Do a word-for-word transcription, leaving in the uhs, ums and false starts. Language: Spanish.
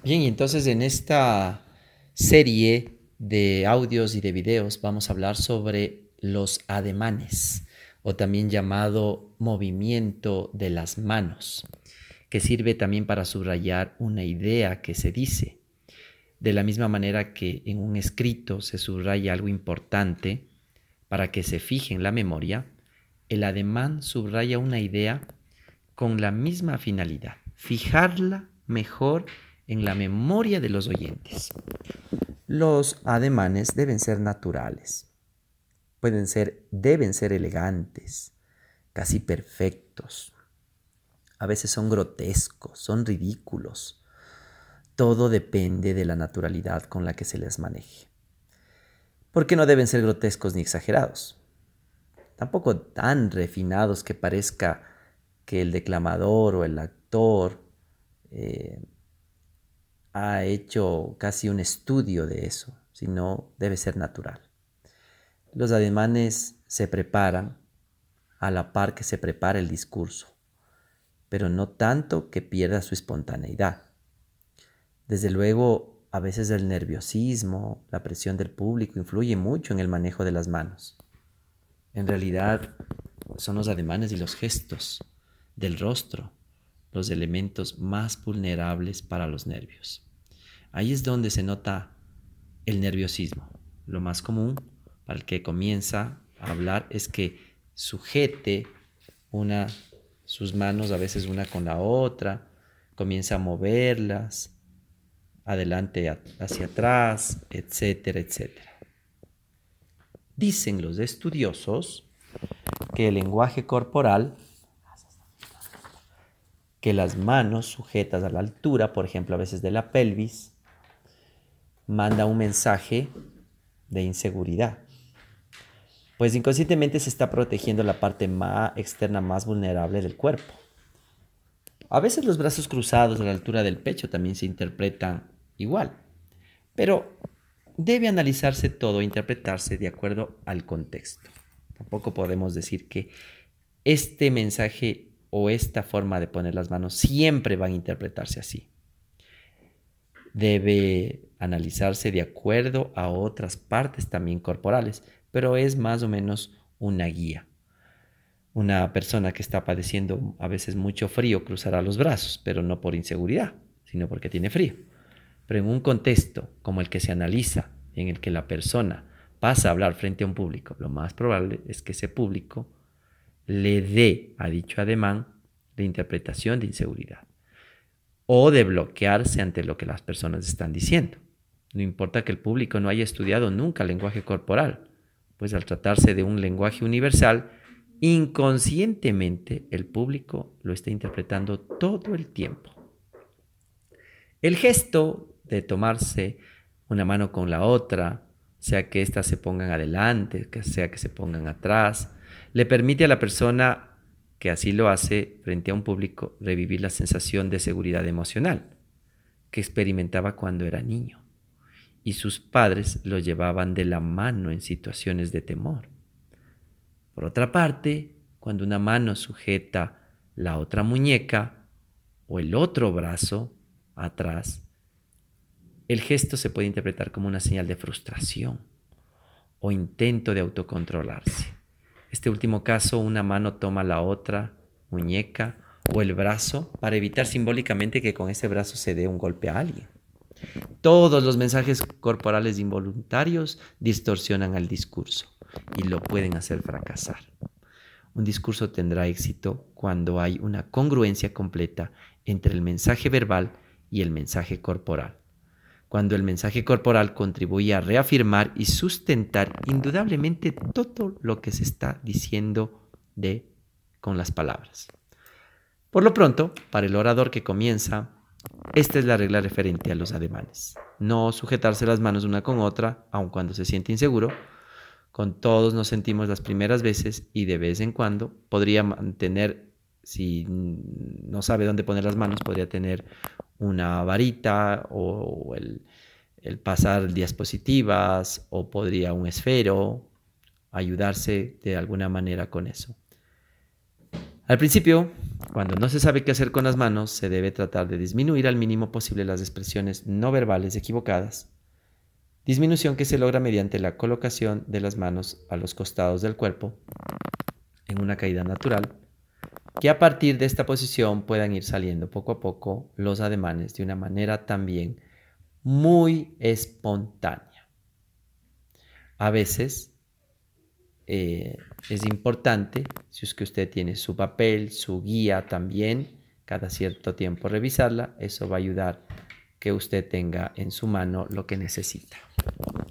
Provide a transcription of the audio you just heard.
Bien, y entonces en esta serie de audios y de videos vamos a hablar sobre los ademanes, o también llamado movimiento de las manos, que sirve también para subrayar una idea que se dice. De la misma manera que en un escrito se subraya algo importante para que se fije en la memoria, el ademán subraya una idea con la misma finalidad, fijarla mejor en la memoria de los oyentes. Los ademanes deben ser naturales, pueden ser, deben ser elegantes, casi perfectos. A veces son grotescos, son ridículos. Todo depende de la naturalidad con la que se les maneje. Porque no deben ser grotescos ni exagerados. Tampoco tan refinados que parezca que el declamador o el actor eh, ha hecho casi un estudio de eso, sino debe ser natural. Los ademanes se preparan a la par que se prepara el discurso, pero no tanto que pierda su espontaneidad. Desde luego, a veces el nerviosismo, la presión del público influye mucho en el manejo de las manos. En realidad, son los ademanes y los gestos del rostro los elementos más vulnerables para los nervios. Ahí es donde se nota el nerviosismo. Lo más común para el que comienza a hablar es que sujete una, sus manos a veces una con la otra, comienza a moverlas adelante hacia atrás, etcétera, etcétera. Dicen los estudiosos que el lenguaje corporal, que las manos sujetas a la altura, por ejemplo, a veces de la pelvis, manda un mensaje de inseguridad, pues inconscientemente se está protegiendo la parte más externa más vulnerable del cuerpo. A veces los brazos cruzados a la altura del pecho también se interpretan igual, pero debe analizarse todo e interpretarse de acuerdo al contexto. Tampoco podemos decir que este mensaje o esta forma de poner las manos siempre van a interpretarse así. Debe analizarse de acuerdo a otras partes también corporales, pero es más o menos una guía. Una persona que está padeciendo a veces mucho frío cruzará los brazos, pero no por inseguridad, sino porque tiene frío. Pero en un contexto como el que se analiza, en el que la persona pasa a hablar frente a un público, lo más probable es que ese público le dé a dicho ademán de interpretación de inseguridad o de bloquearse ante lo que las personas están diciendo. No importa que el público no haya estudiado nunca lenguaje corporal, pues al tratarse de un lenguaje universal, inconscientemente el público lo está interpretando todo el tiempo. El gesto de tomarse una mano con la otra, sea que éstas se pongan adelante, sea que se pongan atrás, le permite a la persona que así lo hace frente a un público revivir la sensación de seguridad emocional que experimentaba cuando era niño y sus padres lo llevaban de la mano en situaciones de temor. Por otra parte, cuando una mano sujeta la otra muñeca o el otro brazo atrás, el gesto se puede interpretar como una señal de frustración o intento de autocontrolarse. Este último caso, una mano toma la otra muñeca o el brazo para evitar simbólicamente que con ese brazo se dé un golpe a alguien. Todos los mensajes corporales involuntarios distorsionan el discurso y lo pueden hacer fracasar. Un discurso tendrá éxito cuando hay una congruencia completa entre el mensaje verbal y el mensaje corporal. Cuando el mensaje corporal contribuye a reafirmar y sustentar indudablemente todo lo que se está diciendo de, con las palabras. Por lo pronto, para el orador que comienza, esta es la regla referente a los ademanes. No sujetarse las manos una con otra, aun cuando se siente inseguro. Con todos nos sentimos las primeras veces y de vez en cuando podría mantener, si no sabe dónde poner las manos, podría tener una varita o el, el pasar diapositivas o podría un esfero ayudarse de alguna manera con eso. Al principio, cuando no se sabe qué hacer con las manos, se debe tratar de disminuir al mínimo posible las expresiones no verbales equivocadas, disminución que se logra mediante la colocación de las manos a los costados del cuerpo en una caída natural, que a partir de esta posición puedan ir saliendo poco a poco los ademanes de una manera también muy espontánea. A veces eh, es importante, si es que usted tiene su papel, su guía también, cada cierto tiempo revisarla. Eso va a ayudar que usted tenga en su mano lo que necesita.